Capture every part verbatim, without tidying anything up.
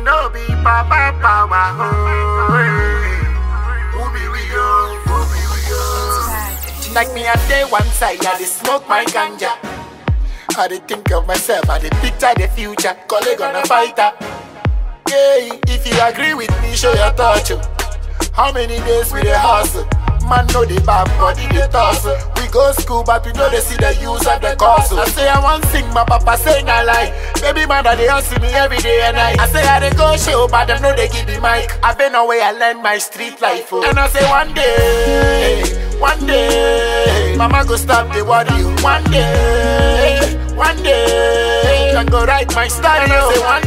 no be papa power. Oh, hey. Who be we go? Who be we go? Like me, I day one side, I dey smoke my ganja. I dey think of myself, I dey picture the future. Colleague on a fighter. Yeah, if you agree with me, show your touch. How many days we dey hustle? Man know the bad body they tussle. We go school but we know they see the use of the castle. I say I want sing, my papa say I lie. Baby mother they hustle me every day and night. I say I dey go show but them know they give me mic. I been away I learn my street life. Oh. And I say one day, one day, mama go stop the worry. One day, one day, can go write my style. And I say one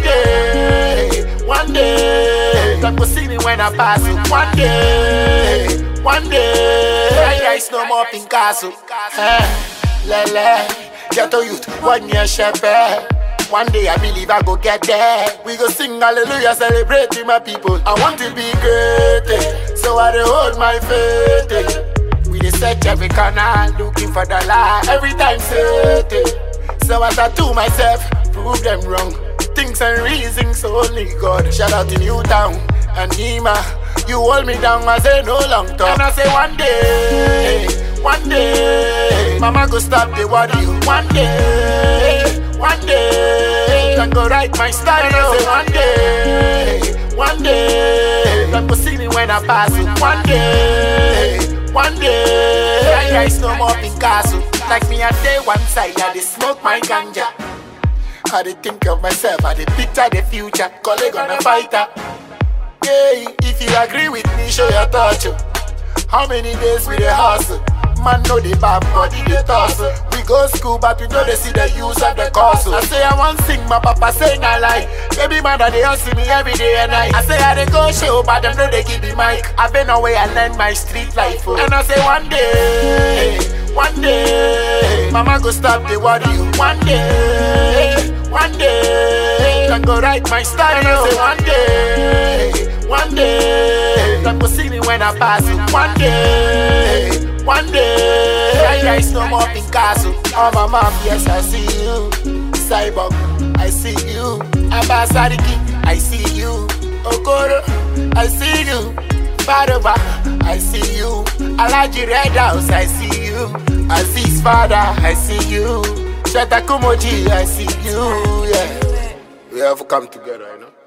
day, one day, can go see me when I pass it. One day. One day, I ice no more Picasso. Eh, lele, ghetto youth, one year shepherd. One day I believe I go get there. We go sing hallelujah, celebrating my people. I want to be great, eh, so I dey hold my faith. Eh. We dey search every corner, looking for the light. Every time say, eh. So I tattoo myself, prove them wrong. Things and reasons only God. Shout out to Newtown and Nima. You hold me down, I say no long talk. And I say one day, one day, mama go stop the worry. One day, one day, can go write my style. And I say one day, one day, can go see me when I pass it. One day, one day, I guys no more Picasso. Like me I day one side, I dey smoke my ganja. I dey think of myself, I dey picture the future. Colleague on a fighter. Yeah, if you agree with me, show your touch. How many days we dey hustle? Man know the bad body they tussle. We go school but we know they see the use of the castle. I say I want sing, my papa say I lie. Baby mother they hustle me every day and night. I say I dey go show but them know they give me mic. I been away I learn my street life. Oh. And I say one day, one day, mama go stop the worry. One day, one day, can go write my style. And I say one day, one day, can go see me when I pass it. One day, one day, I guys no more Picasso. Oh my mom, yes I see you. Cyborg, I see you. Abasariki, I see you. Okoro, I see you. Barova, I see you. Alaji Red House, I see you. Aziz Father, I see you. Shatakumoji, I see you. Yeah, we have come together, you know.